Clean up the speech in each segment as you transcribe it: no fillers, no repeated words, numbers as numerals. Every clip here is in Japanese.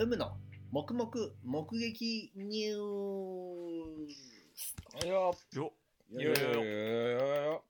有無の黙々目撃ニュース。 よよよ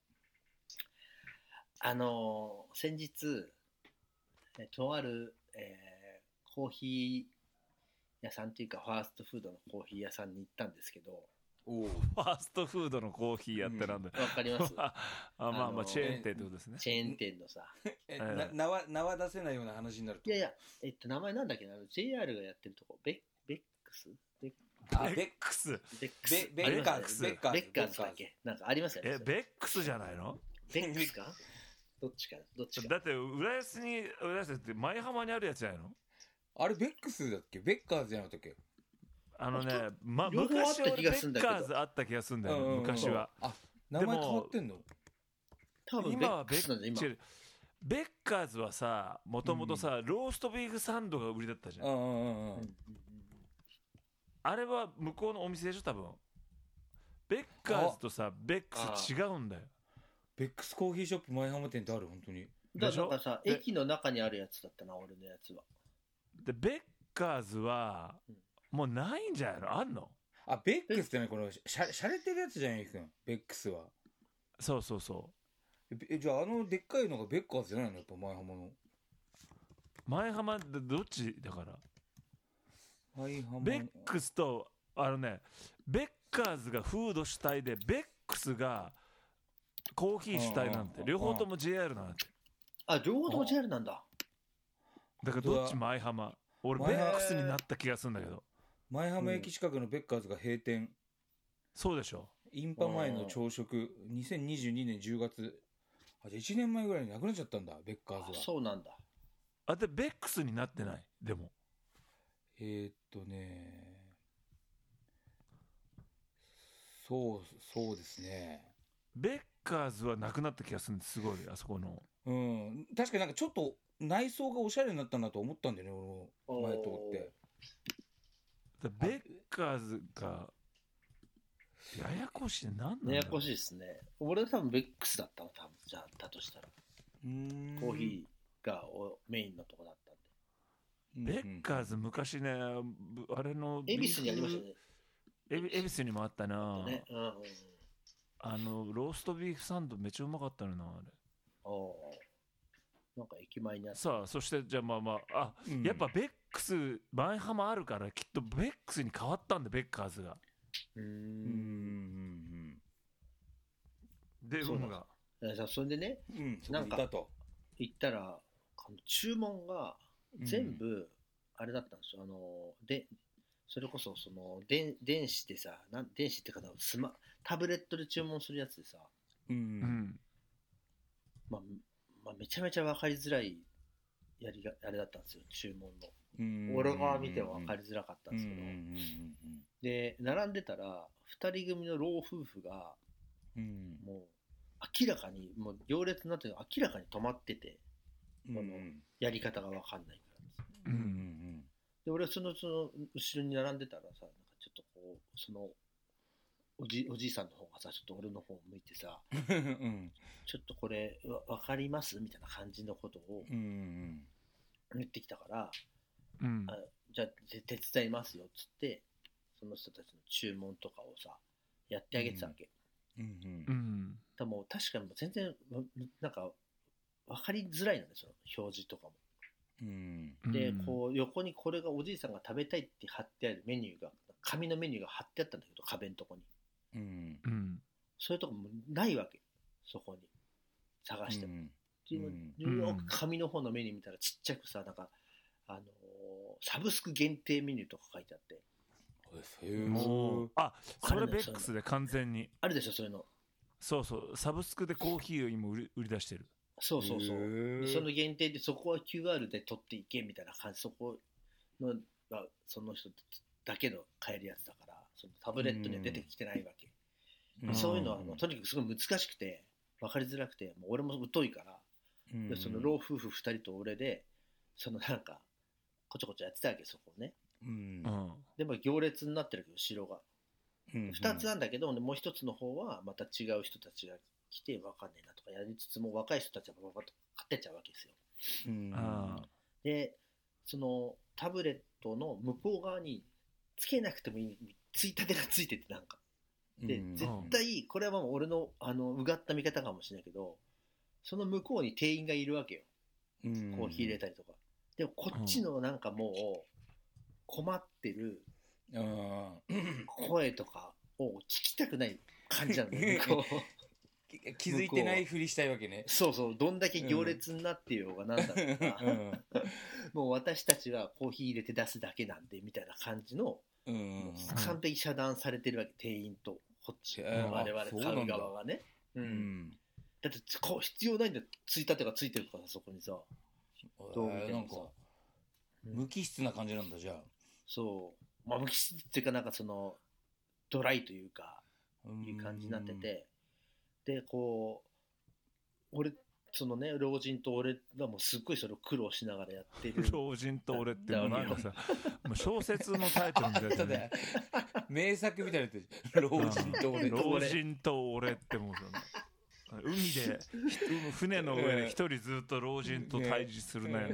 先日とある、コーヒー屋さんというかファーストフードのコーヒー屋さんに行ったんですけど、 おファーストフードのコーヒーやってなんだ、 わかりますまあチェーン店ってことですね。 チェーン店のさ、 名は出せないような話になると。 いや名前なんだっけな、JR がやってるとこ、ベックスベックスベッカーズベッカーズだっけ、なんかありますよね。 ベックスじゃないの？ ベックスかどっちかだって浦安って舞浜にあるやつじゃないの？ あれベックスだっけ？ベッカーズじゃなかったっけ？ 両方あった昔はベ気がするんだけどッカーズあった気がするんだよ、昔は。 あ、名前変わってんの？ 多分ベックスなんだ今。 ベッカーズはさ、もともとさ、ローストビーフサンドが売りだったじゃん。あれは向こうのお店でしょ多分。ベッカーズとさベックス違うんだよ。 ベックスコーヒーショップ舞浜店ってある？本当に。 だからさ、駅の中にあるやつだったな、俺のやつは。 でベッカーズはもうないんじゃないの？あんの？ あ、ベックスってね、このしゃれてるやつじゃん、ゆきくん。ベックスは。 そうそうそう。 じゃあでっかいのがベッカーズじゃないの？やっぱ舞浜の。 舞浜でどっちだから？ 舞浜ベックスとベッカーズがフード主体でベックスがコーヒー主体なんて、両方とも JR なんて。 あ、両方とも JR なんだ。 だからどっち舞浜？俺ベックスになった気がするんだけど。 舞浜駅近くのベッカーズが閉店。 そうでしょ。 インパ前の朝食2022年10月。あ、じゃあ1年前ぐらいになくなっちゃったんだ、ベッカーズは。 そうなんだ。 でベックスになってない。でもそうですね。 ベッカーズはなくなった気がするんです。すごいあそこの。 確かになんかちょっと内装がおしゃれになったなと思ったんだよね、俺も前通って。 ベッカーズがややこしい。なんなんだ。 ややこしいですね。俺は多分ベックスだったの、多分じゃあだとしたら。コーヒーがメインのとこだったんで。 ベッカーズ昔ね、あれの恵比寿にありましたね。 恵比寿にもあったな、 ね。 ローストビーフサンドめっちゃうまかったのな、あれ。 なんか駅前にあった。 さあ、そしてじゃあやっぱベックス舞浜あるからきっとベックスに変わったんだ、ベッカーズが。でそうがそれでね、なんか行ったら注文が全部あれだったんですよ。それこそ電子でさ、電子ってかタブレットで注文するやつでさ、めちゃめちゃ分かりづらいあれだったんですよ、注文の。俺が見ても分かりづらかったんですけど、で並んでたら2人組の老夫婦がもう明らかにもう行列になってるの明らかに止まってて、このやり方が分かんないからです。で俺はその後ろに並んでたらさ、なんかちょっとこうおじいさんの方がさ、ちょっと俺の方を向いてさ、ちょっとこれ分かりますみたいな感じのことを言ってきたから、じゃあ手伝いますよっつって、その人たちの注文とかをさやってあげてたわけ。だもう確かに全然なんか分かりづらいのね、その表示とかも。でこう横にこれがおじいさんが食べたいって貼ってあるメニューが、紙のメニューが貼ってあったんだけど、壁のとこにそういうとこもないわけ、そこに探しても。よく紙の方のメニュー見たらちっちゃくさ、なんかサブスク限定メニューとか書いてあって、 それベックスで完全にあるでしょ、そういうの。 そうサブスクでコーヒーを今売り出してる。 そうその限定で、そこは QR で取っていけみたいな感じ。そこのその人だけの買えるやつだから、そのタブレットには出てきてないわけ。そういうのはとにかくすごい難しくて分かりづらくて、もう俺も疎いから、でその老夫婦2人と俺でなんかこちょこちょやってたわけ、そこね。でも行列になってるけど、後ろが2つなんだけど、もう1つの方はまた違う人たちが来て分かんないなとかやりつつも、若い人たちはババッと買ってっちゃうわけですよ。でタブレットの向こう側につけなくてもいいついたてがついててなんかで、絶対これはもう俺のうがった見方かもしれないけど、その向こうに店員がいるわけよ、コーヒー入れたりとか。でもこっちのなんかもう困ってる声とかを聞きたくない感じなのね気づいてないふりしたいわけね。 そうそう、どんだけ行列になってようがなんだろうか、もう私たちはコーヒー入れて出すだけなんでみたいな感じの、完璧遮断されてるわけ、店員とこっち、我々買う側がね。だって必要ないんだよ、ついたてがついてるからそこにさ。どう見てもさ、 無機質な感じなんだじゃあ。 そう、まあ無機質っていうかなんかそのドライというかいう感じになってて、でこう俺そのね老人と俺がもうすっごいそれを苦労しながらやってる老人と俺ってもうなんかさもう小説のタイトルみたいな、ね、 名作みたいなやつ老人と俺老人と俺ってもう海で船の上で一人ずっと老人と対峙するね、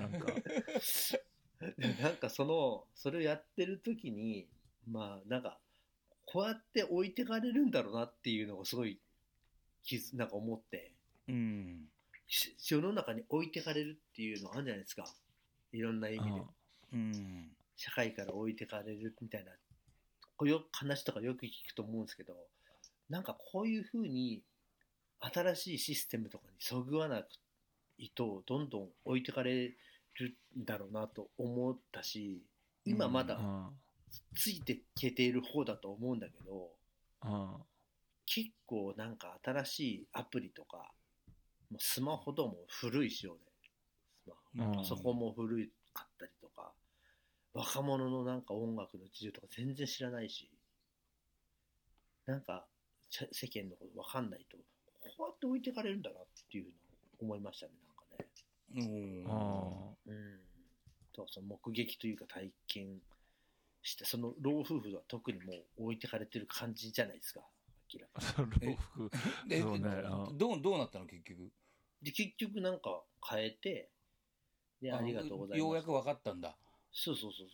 なんかそれをやってる時にまあなんかこうやって置いてかれるんだろうなっていうのがすごいなんか思って、世の中に置いてかれるっていうのあるんじゃないですか、いろんな意味で、社会から置いてかれるみたいな話とかよく聞くと思うんですけど、なんかこういうふうに新しいシステムとかにそぐわないとどんどん置いてかれるんだろうなと思ったし、今まだついてけている方だと思うんだけど、結構なんか新しいアプリとかもうスマホとも古い仕様で、パソコンも古かったりとか、若者のなんか音楽の事情とか全然知らないし、なんか世間のこと分かんないとこうやって置いてかれるんだなっていうのを思いましたね、なんかね。その目撃というか体験して、その老夫婦は特にもう置いてかれてる感じじゃないですか、明らかに。 老夫婦そうね、 どうなったの結局。 で結局なんか変えて、でありがとうございます。 ようやく分かったんだ。 そう。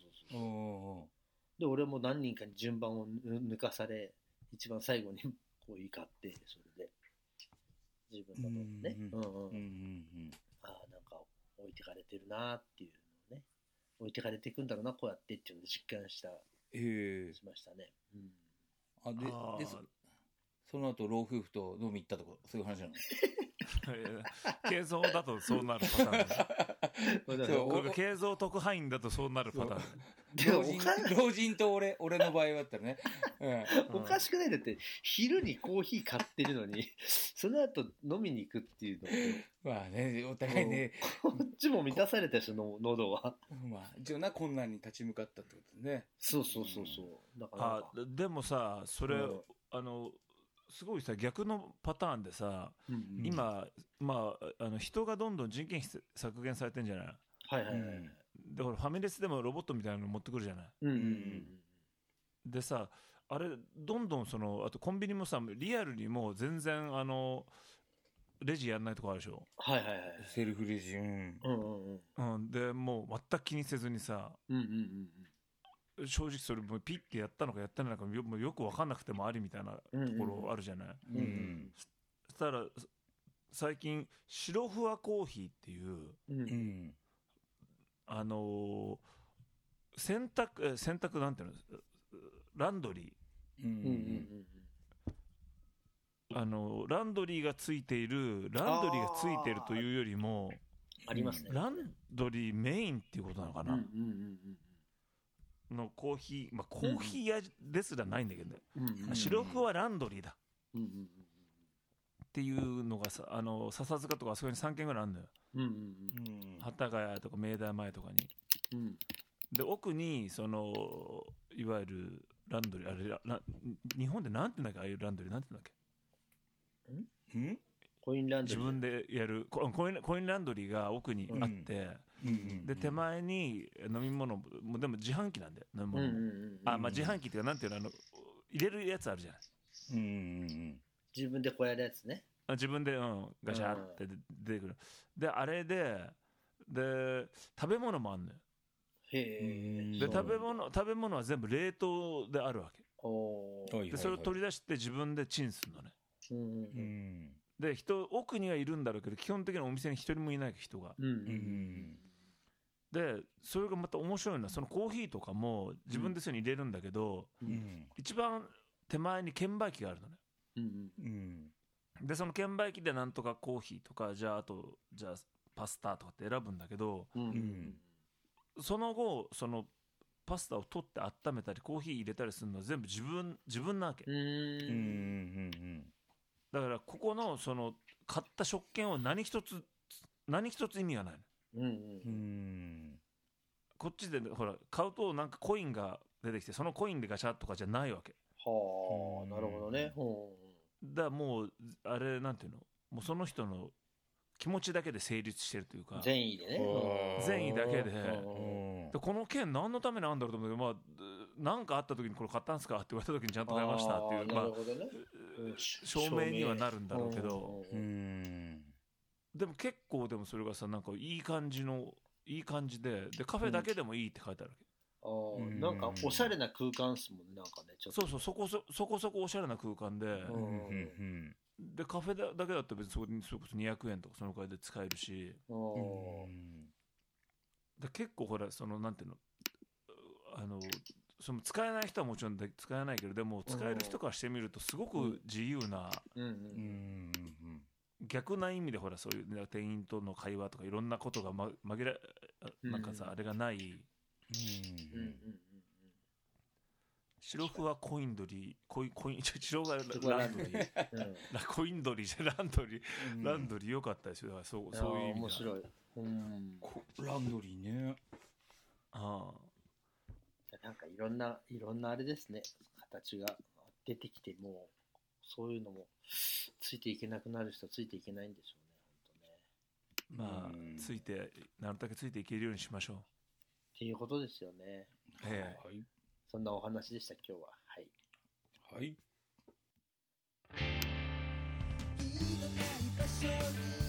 で俺も何人かに順番を抜かされ、一番最後にこう怒って、それで自分のね、なんか置いてかれてるなっていうのをね、置いてかれていくんだろうなこうやってっていうのを実感しましたね。 でその後老夫婦と飲み行ったとかそういう話なの？ 軽増だとそうなるパターン。軽増特派員だとそうなるパターン。 老人と俺の場合だったらね、 おかしくない？だって昼にコーヒー買ってるのにその後飲みに行くっていうのまあね、お互いね、 こっちも満たされたし喉はまあ一応な困難に立ち向かったってことね。 そうだからでもさそれ、すごいさ逆のパターンでさ、今、人がどんどん人件費削減されてんじゃない？だからファミレスでもロボットみたいなの持ってくるじゃない。でさあれどんどんあとコンビニもさリアルにもう全然レジやんないとこあるでしょ。 セルフレジ。 でもう全く気にせずにさ、正直それもピッてやったのかやってないのかもよく分かんなくてもありみたいなところあるじゃない。そしたら最近白ふわコーヒーっていう、洗濯なんていうの、ランドリー、ランドリーがついているというよりもありますね、 ランドリーメインっていうことなのかな、のコーヒー、コーヒー屋ですらないんだけどね、白ふわランドリーだ、っていうのがさ笹塚とかあそこに3軒ぐらいあるんだよ、幡ヶ谷とか明大前とかに、で奥にいわゆるランドリー、日本でなんて言うんだっけ、ああいうランドリーなんて言うんだっけ、 コインランドリー、 自分でやるコインランドリーが奥にあって、で手前に飲み物もでも自販機なんだよ、飲み物も、自販機っていうかなんていうの、入れるやつあるじゃない、 自分でこうやるやつね、 自分で、ガシャって出てくる、であれで食べ物もあんのよ。 へえ。 で食べ物は全部冷凍であるわけ。でそれを取り出して自分でチンするのね。で奥にはいるんだろうけど基本的にはお店に一人もいない人が。でそれがまた面白いのはそのコーヒーとかも自分でそれに入れるんだけど、一番手前に券売機があるのね。でその券売機でなんとかコーヒーとかじゃあパスタとかって選ぶんだけど、その後そのパスタを取って温めたりコーヒー入れたりするのは全部自分なわけ。だからここのその買った食券は何一つ意味がないの。こっちでほら買うとなんかコインが出てきてそのコインでガチャとかじゃないわけ。 はあ、なるほどね。 だからもうあれなんていうの、もうその人の気持ちだけで成立してるというか、 善意でね。 善意だけで、この券何のためなんだろうと思うけど、まあ何かあった時にこれ買ったんですかって言われた時にちゃんと買いましたっていう、まあ証明にはなるんだろうけど、でも結構でもそれがさなんかいい感じでカフェだけでもいいって書いてあるわけ。 なんかおしゃれな空間っすもんね、なんかね。ちょっとそうそこそこおしゃれな空間で、でカフェだけだったら別にそこにそれこそ200円とかそのくらいで使えるし、で結構ほらそのなんていうの、その使えない人はもちろん使えないけど、でも使える人からしてみるとすごく自由な、逆な意味でほらそういう店員との会話とかいろんなことがなんかさあれがない。白麩はコインドリー、白がランドリー、コインドリーじゃランドリー良かったですよ。だからそういう意味で面白い。 ランドリーね。 なんかいろんなあれですね、形が出てきてもそういうのもついていけなくなる人はついていけないんでしょうね。まあなるだけついていけるようにしましょうっていうことですよね。そんなお話でした今日は。はい。